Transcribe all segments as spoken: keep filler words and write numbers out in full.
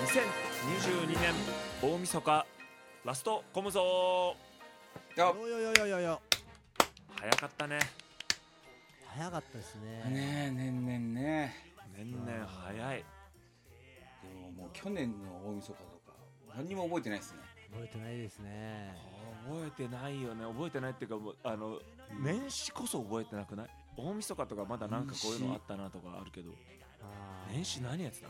にせんにじゅうにねん大晦日ラストコムゾー。 よよよよよよ。 早かったね。 早かったですね。 ねえ年々ね。 年々早い。 でももう去年の大晦日とか何にも覚えてないですね。 覚えてないですね。 覚えてないよね。覚えてないっていうかもうあの年始こそ覚えてなくない？大晦日とかまだなんかこういうのあったなとかあるけど、 あ年始何やってたの？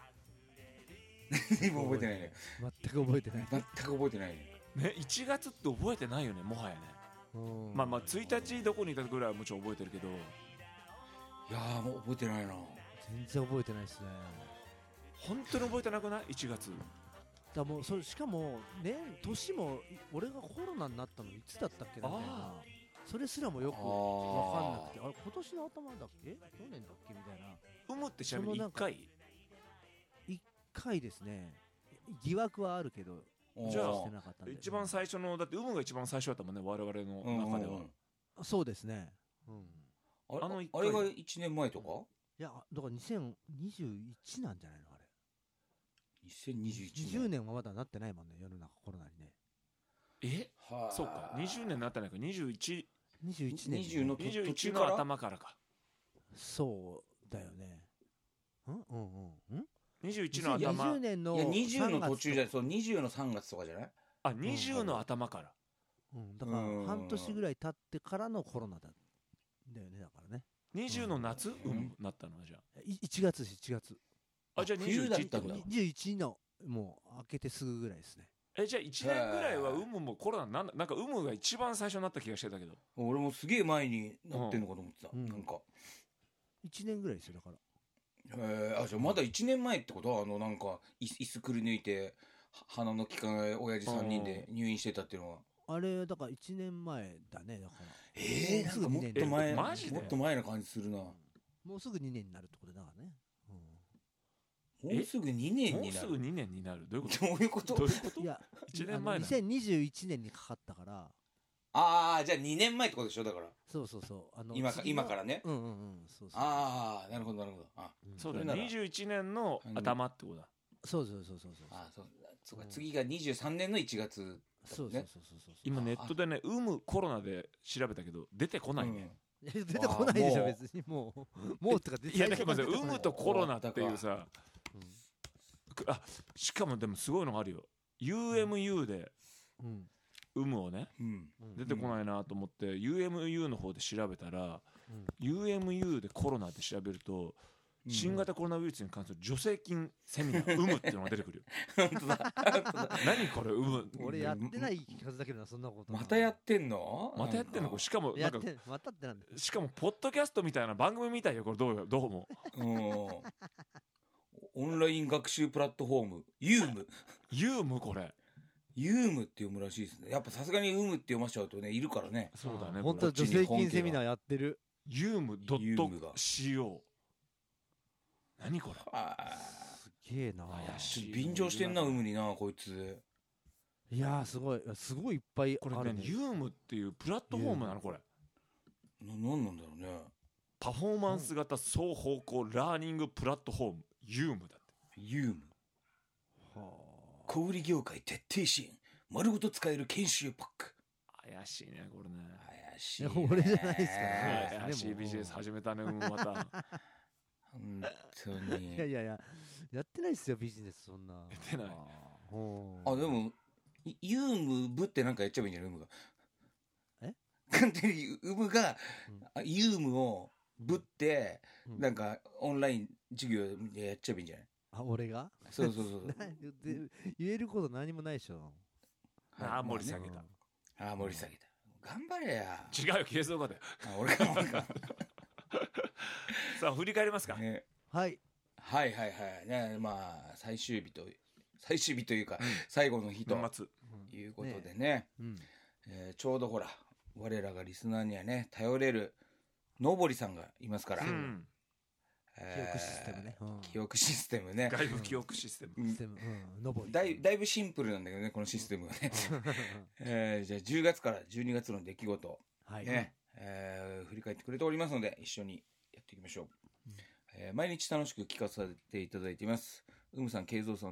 何も覚えてないね。 全く覚えてない。 全く覚えてないね。 ね、いちがつって覚えてないよね、もはやね。 うんまあまあついたちどこにいたぐらいはもちろん覚えてるけど、 いやーもう覚えてないな。 全然覚えてないですね。 本当に覚えてなくない？ いち 月。 だもうそれしかも年年もい俺がコロナになったのいつだったっけなみたいな。それすらもよく分かんなくて、あれ今年の頭だっけ？去年だっけみたいな。 有無ってちなみにいっかい？ いっかいですね。疑惑はあるけどじゃあしてなかったんで。 一番最初のだって有無が一番最初だったもんね、我々の中では。 うんうんうんそうですね。うん。 あれあの一あ回れがいちねんまえとかいやだからにせんにじゅういちなんじゃないのあれ。 にせんにじゅういちねんにじゅうねんはまだなってないもんね世の中コロナにね。 えはあそうか、にじゅうねんになってないか、にじゅういち、 にじゅういちねん、 にじゅうのにじゅういちの途中から頭からか。 そうだよね。うんうんうんうん。 にじゅういちのにじゅう頭。 年のいやにじゅうの途中じゃゃ。 そうにじゅうのさんがつとかじゃない？ あ、にじゅうの頭から。 うんだから半年ぐらい経ってからのコロナだだよねだからね。 にじゅうの夏、 んうん、なったのじゃいいちがつですいちがつ。 あ。あ、じゃあにじゅういちってこと冬だったんだ。 にじゅういちのもう開けてすぐぐらいですね。 え、じゃあいちねんぐらいは有無もコロナなんだ、なんか有無が一番最初になった気がしてたけど。 俺もすげえ前になってんのかと思ってた。 うんなんかいちねんぐらいですよだから。 えー、あじゃあまだいちねんまえってこと？あのなんか椅椅子くり抜いては鼻の利かない親父さんにんで入院してたっていうのは。 あれだからいちねんまえだねだから。 えー、なんかもっとえ前マジでもっと前な感じするな。 もうすぐにねんになるってことだからね。うんもうすぐにねんもうになる。 すぐにねんになる。どういうこと？ どういうこと？ どういうこといやいちねんまえなの？ にせんにじゅういちねんにかかったからああじゃあにねんまえってことでしょだからそうそうそうあの今か次の今からね。 うんうんうんそうそうああなるほどなるほど。あうんそうだよ、 それならにじゅういちねんの頭ってことだ。 そうそうそうそうそうあそうそうかうん次がにじゅうさんねんのいちがつだそうもんね。 そうそうそうそう今ネットでね、有無コロナで調べたけど出てこないね。 いや出てこないでしょあーもう別にもうもうとか出ていやだけど有出てこない無とコロナっていうさ、 うんくあしかもでもすごいのがあるよ。 ユーエムユー でうん有無をねうんうん出てこないなと思って ユーエムユー の方で調べたら、 うんユーエムユー でコロナって調べると、 うん新型コロナウイルスに関する助成金セミナー有無っていうのが出てくるよ。 本当だ本当だ何これ有無俺やってないはずだけどなそんなことまたやってんの？ またやってんのこれ？しかもなやっんかてまたってなんだよしかもポッドキャストみたいな番組みたいよこれ。どうよどうもうんオンライン学習プラットフォームユームユームこれユームって読むらしいですね。やっぱさすがにユームって読ましちゃうとねいるからね。 そうだね。 本当は助成金セミナーやってる。 ユームドット シーオー 何これ？ あすげえな怪しい便乗してんなウムになこいつ。 いやーすごいすごいいっぱいこれねあるね。 ユームっていうプラットフォームなのこれ。 ななんなんだろうね。 パフォーマンス型双方向ラーニングプラットフォームユームだって。 ユームは小売業界徹底支援丸ごと使える研修パック。 怪しいねこれね。 怪しい、 いやね、 俺じゃないですからね怪しいビジネス始めたねうんまた。 本当にいやいやいややってないっすよビジネスそんな。やってない。 あでもユーム部ってなんかやっちゃえばいいんじゃない？ウムがえ勝手にウムが、 うんユームをぶって、 うんなんかオンライン授業でやっちゃえばいいんじゃない？ あ俺がそうそうそうなで言えること何もないでしょ。 あー盛り下げた。 ああ盛り下げた。頑張れや。 違うよ継続がだよ。 あ俺か俺か、 さあ振り返りますか。 ね、 はいはいはいはいねまあ最終日と最終日というか、最後の日と年末。 いうことでね、 うんえーちょうどほら我らがリスナーにはね頼れるのぼりさんがいますから、 うん記憶システムね。うん記憶システムね、 外部記憶システム。 うんシステムうんのぼり。 だいだいぶシンプルなんだけどねこのシステムがね、えーじゃあじゅうがつからじゅうにがつの出来事、 はいねえー振り返ってくれておりますので一緒にやっていきましょう、 うんえー毎日楽しく聞かせていただいていますうむさん、けいぞうさん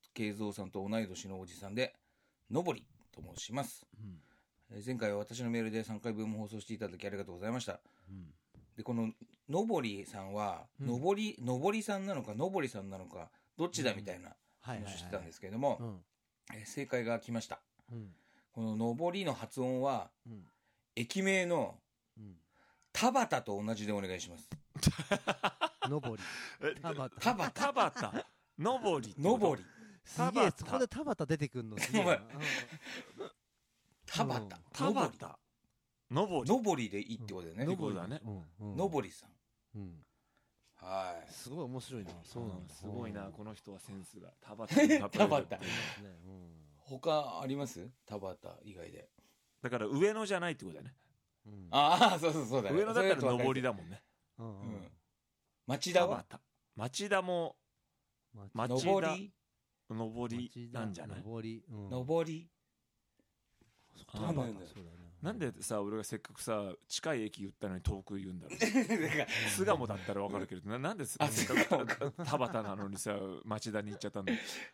慶三さんと同い年のおじさんでのぼりと申します、 うんえー前回は私のメールでさんかいぶんも放送していただきありがとうございました。 うんでこののぼりさんは、 うんのぼりのぼりさんなのかのぼりさんなのかどっちだみたいなはいはい話をしてたんですけれども、 うんえー正解が来ました。 うんこののぼりの発音はうん駅名のうん田畑と同じでお願いします。 のぼりえ田畑田畑田畑のぼりってことのぼりすげえ田畑そこで田畑出てくんのすげえお前な田畑田のぼり畑のぼりのぼりでいいってことだよね、 のぼりだねうんうんのぼりさん。 うんはいすごい面白いなそうなんだすごいなうんこの人はセンスが田畑に例える田畑ねうん他あります田畑以外で。 だから上野じゃないってことだよねうんああそうそうそうだね。 上野だったらそれと分かのぼりだもんねうんうんうん町田は田畑町田も町町のぼりのぼりなんじゃないのぼりうんのぼりあ田畑なんだよそうだねなんでさ俺がせっかくさ近い駅言ったのに遠く言うんだろうだから巣鴨だったらわかるけどななんであ巣鴨か田畑なのにさ町田に行っちゃったんだよ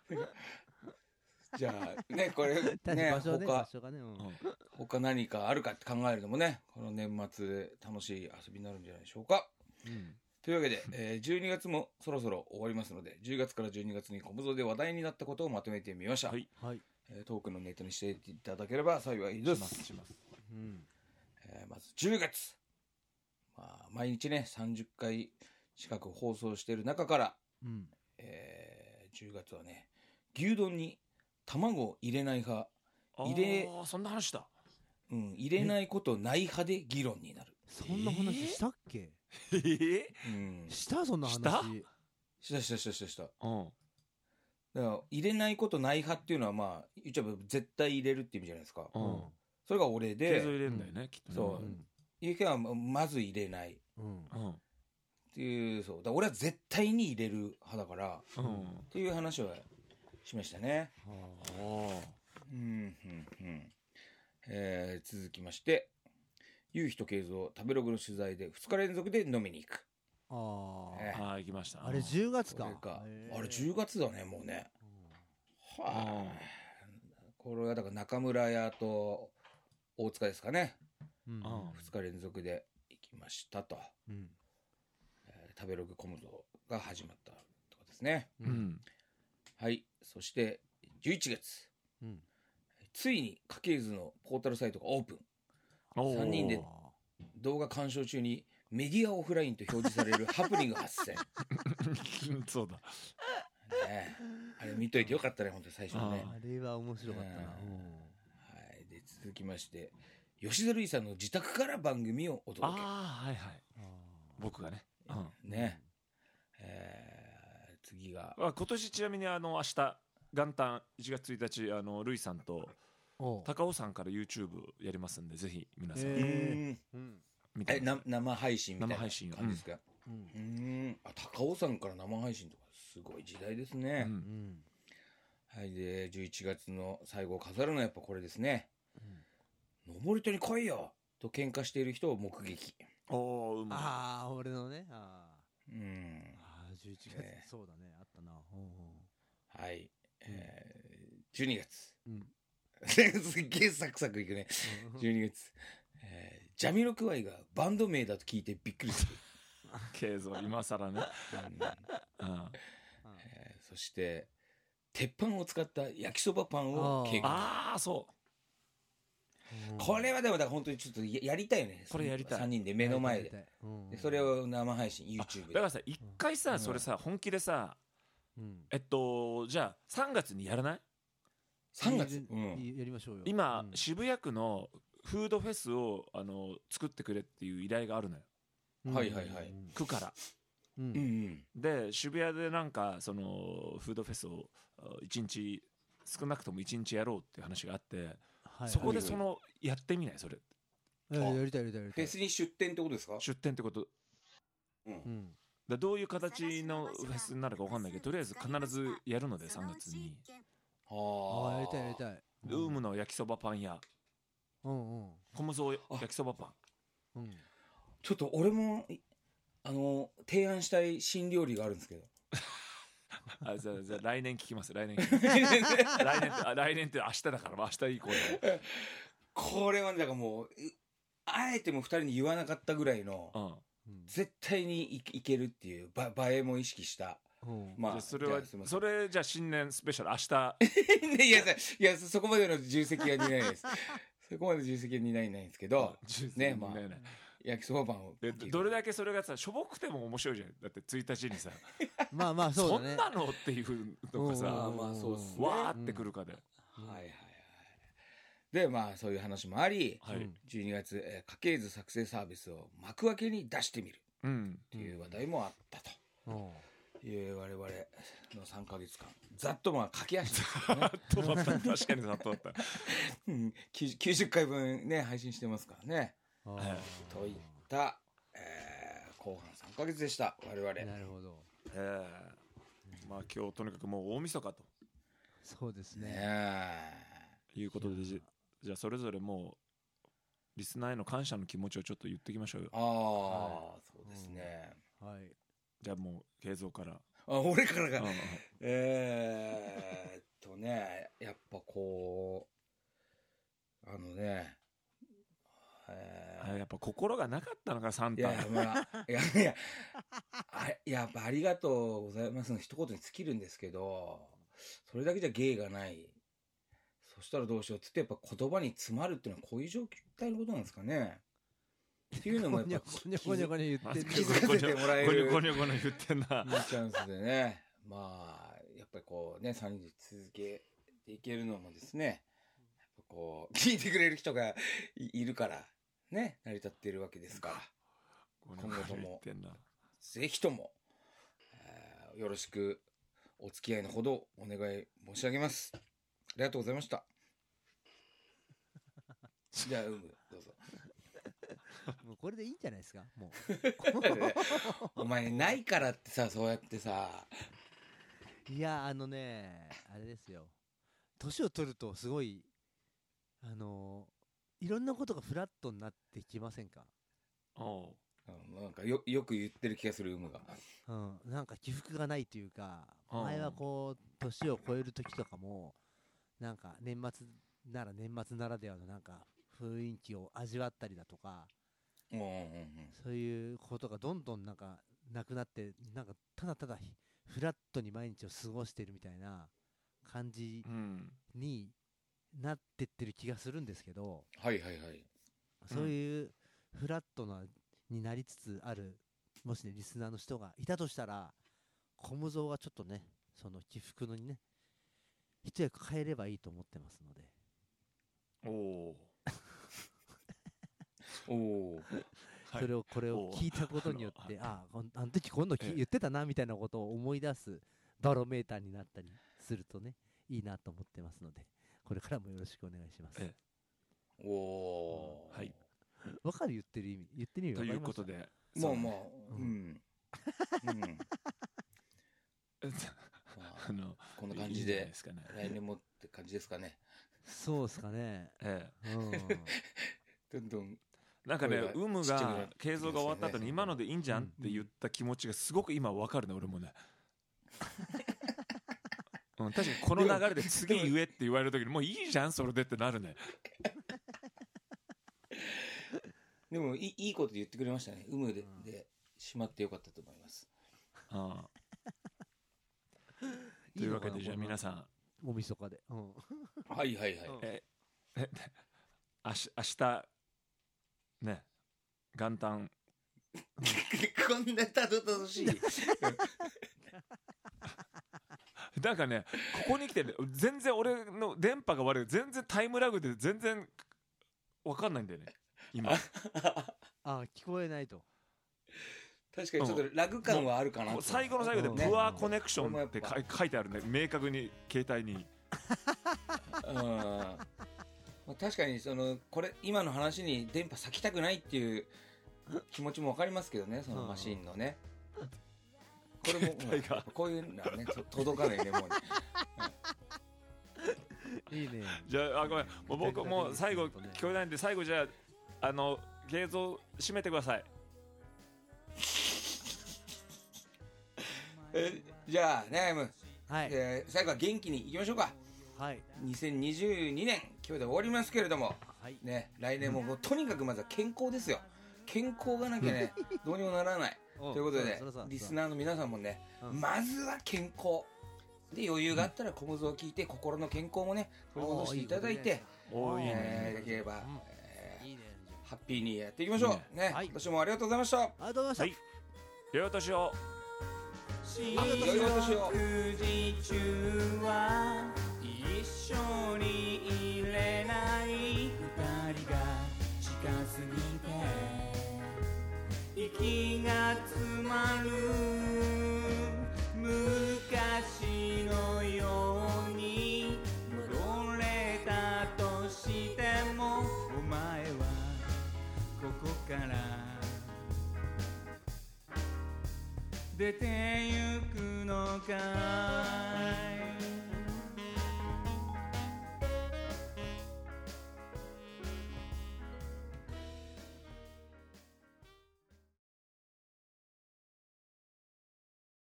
じゃあねこれ確かにね場所ね場他所がねうんうん他何かあるかって考えるのもねこの年末で楽しい遊びになるんじゃないでしょうか。 うんというわけで、えーじゅうにがつもそろそろ終わりますのでじゅうがつからじゅうにがつにコムゾで話題になったことをまとめてみました、 はいはいえートークのネットにしていただければ幸いでしす。 ますしますうんえーまずじゅうがつ、まあ、毎日ねさんじゅっかい近く放送している中から、 うんえーじゅうがつはね牛丼に卵を入れない派、 あ入れーそんな話だうん、入れないことない派で議論になる、 そんな話したっけええうん、ししたそんなした話たしたしたしたしただかうんら入れないことない派っていうのはまあ言っちゃえば絶対入れるって意味じゃないですか、 うんそれが俺継続で入れるんだよねきっとねそううんゆきはまず入れないっうんうんていうそうだから俺は絶対に入れる派だからっうんていう話はしましたね。 あおーうんうんうんえー続きましてゆうひとけいぞう食べログの取材でふつか連続で飲みに行く。 あえああ行きましたあれじゅうがつかこれかへーあれじゅうがつだねもうね。 うんはあこれはだから中村屋と大塚ですかねうんうんふつか連続で行きましたと、 うんえー食べログコムゾが始まったとこですね。 う。んはいそしてじゅういちがつうんついに家系図のポータルサイトがオープン。 おー三人で動画鑑賞中にメディアオフラインと表示されるハプニング発生、ねそうだえ、あれ見といてよかったね本当に最初にね。 ああれは面白かったなはいで続きまして吉田類さんの自宅から番組をお届けああはいはいうんあ僕がねうんね、えー次があ今年ちなみにあの明日元旦いちがつついたちあのルイさんとーおう高尾さんから YouTube やりますんでぜひ皆さんへうーんうん見てえな生配信みたいな生配信感じですか。 うんうーんあ高尾さんから生配信とかすごい時代ですね、 うんうんはいでじゅういちがつの最後を飾るのはやっぱこれですね「登戸に来いよ!」と喧嘩している人を目撃。 おおうまいああ俺のねあうんーあーじゅういちがつねそうだねあったなうんはい、えー、じゅうにがつうんすっげえサクサクいくねじゅうにがつ、えージャミロクワイがバンド名だと聞いてびっくりする、 ケイゾ今更ねうんうんえーそして鉄板を使った焼きそばパンを計画。 ああそうんこれはでもだから本当にちょっとややりたいよねこれやりたいさんにんで目の前でやりたいうんでそれを生配信 YouTube でうだからさ一回うんさそれさ本気でさうんえっとじゃあさんがつにやらないさんがつ、 いいうんやりましょうよ今うん渋谷区のフードフェスをあの作ってくれっていう依頼があるのよはいはいはい区からううんうんんで渋谷でなんかそのフードフェスをいちにち少なくともいちにちやろうっていう話があってはいそこでそのやってみないそれえーやりたいやりたいやりたいフェスに出店ってことですか。 出店ってことうんうんだどういう形のフェスになるか分かんないけどとりあえず必ずやるのでさんがつにあはあやりたいやりたいウームの焼きそばパン屋うんうん小無蔵焼きそばパンうんちょっと俺もいあの提案したい新料理があるんですけどあじゃあじゃあ来年聞きます来年聞きます来年ってあ来年って明日だから明日以降でこれはねだからもうあえてもふたりに言わなかったぐらいの、 うん、 絶対に い, いけるっていうば映えも意識した、 うん、 まあじゃあそれはそれじゃあ新年スペシャル明日いやいやそこまでの重責は担えないですそこまで重責は担えないんですけどねまあ焼きそばパンをどれだけそれがさしょぼくても面白いじゃんだってついたちにさまあまあそうだねそんなのっていうのがさまあまあそうですねわーってくるかで、 うん、はいはいはいでまあそういう話もあり、はい、じゅうにがつ、えー、家系図作成サービスを幕開けに出してみるっていう話題もあったという、うん、我々のさんかげつかんざっとまあ駆け足ですよねざっとだった確かにざっとだった、うん、きゅうじゅっかいぶんね配信してますからねといった、えー、後半さんかげつでした我々。 なるほど、 えー、まあ今日とにかくもう大晦日とそうですね、 ねいうことでじじゃあそれぞれもうリスナーへの感謝の気持ちをちょっと言っていきましょうよ。 ああ、はい、そうですね、 うん、はいじゃあもう慶三から。 あ俺からが、うん、えーっとねやっぱこうあのねえー、やっぱ心がなかったのかサンタ。 いや、まあ、いやいやあやっぱありがとうございますの一言に尽きるんですけどそれだけじゃ芸がない。そしたらどうしようって言ってやっぱ言葉に詰まるっていうのはこういう状態のことなんですかねっていうのもやっぱゴニョゴニョゴニョ言って気づかせてもらえるゴニョゴニョ言ってんなチャンスでねまあやっぱりこうねさんにん続けていけるのもですねやっぱこう聞いてくれる人が い, いるからね成り立っているわけですから今後ともぜひとも、えー、よろしくお付き合いのほどお願い申し上げます。ありがとうございました。じゃあうむどうぞ。 もうこれでいいんじゃないですかもうお前ないからってさそうやってさいやあのねあれですよ年を取るとすごいあのいろんなことがフラットになってきませんか。 おなんか よ, よく言ってる気がする有無が、 うん、なんか起伏がないというか前はこう年を超える時とかもなんか年末なら年末ならではのなんか雰囲気を味わったりだとか、うんうんうん、そういうことがどんどんなんかなくなってなんかただただフラットに毎日を過ごしてるみたいな感じになってってる気がするんですけど、 うん、はいはいはい、 そういうフラットなになりつつあるもしねリスナーの人がいたとしたらコムゾウがちょっとねその起伏のにね一役変えればいいと思ってますので。 おおおおそれをこれを聞いたことによってあああの時今度言ってたなみたいなことを思い出すバロメーターになったりするとねいいなと思ってますのでこれからもよろしくお願いします。 おおはいわかる言ってる意味言ってる意味ということでもうもううん、うんあのこんな感じで来年もって感じですかね。 そうですかね。 ええ、 うん、どんどんなんかね有無が慶三が終わった後に今のでいいんじゃんって言った気持ちがすごく今分かるね俺もね、うん、確かにこの流れで次言えって言われる時にもういいじゃんそれでってなるね。 でもい い, いいこと言ってくれましたね。有無で、うん、でしまってよかったと思います。ああというわけでじゃあ皆さん大晦日で、うん、 はいはいはい、 ええ明日明日ね元旦こんなたどたどしいなんかねここに来て、ね、全然俺の電波が悪い全然タイムラグで全然分かんないんだよね今あ聞こえないと。 確かにちょっとラグ感はあるかな、うん、 最後の最後で「プアコネクション」って書いてあるね明確に携帯にうん、まあ、確かにそのこれ今の話に電波割きたくないっていう気持ちも分かりますけどねそのマシンのねこれも、うん、こういうのはね届かないねもうね、 うん、いいね。 じゃあ、あごめんもう僕もう最後聞こえないんで最後じゃああの映像締めてください。 えじゃあねはい、 えー、最後は元気にいきましょうか。 はい、 にせんにじゅうにねん今日で終わりますけれども、 はい、 ね、来年ももうとにかくまずは健康ですよ。健康がなきゃねどうにもならないということで、リスナーの皆さんもね、うん、まずは健康で、余裕があったら小ムズを聞いて心の健康もね取り戻していただいて、 おー、いいね、 できれば、 うんえーいいね、 ハッピーにやっていきましょう。いいね、ね、はい、今年もありがとうございました。 ありがとうございました。 良いお年を。 良いお年を。 くじ中は一緒にいれない二人が近すぎて息が詰まる。昔のように戻れたとしても、お前はここから出てゆくのか。